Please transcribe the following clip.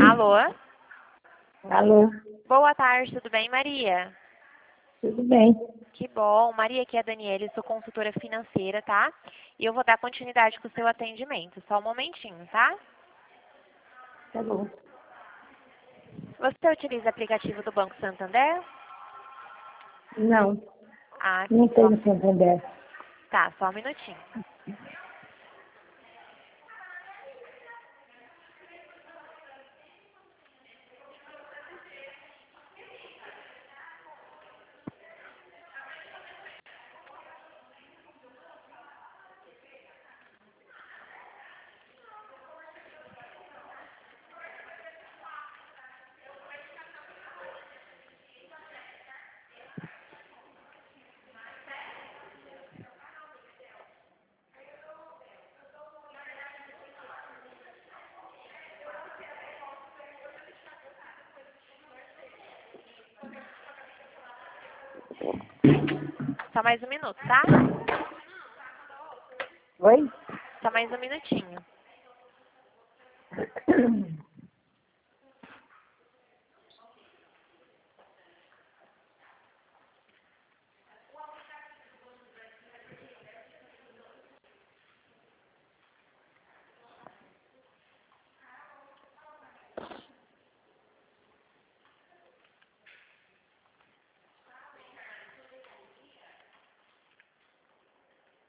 Alô? Alô, Boa tarde, tudo bem, Maria? tudo bem? Que bom. Maria, aqui é a Daniela, sou consultora financeira, tá? E eu vou dar continuidade com o seu atendimento. Só um momentinho, tá? Tá bom. Você utiliza o aplicativo do Banco Santander? Não, Ah, não sim, só. tenho Santander. Tá, só um minutinho. Só mais um minuto, tá? Oi? Só mais um minutinho.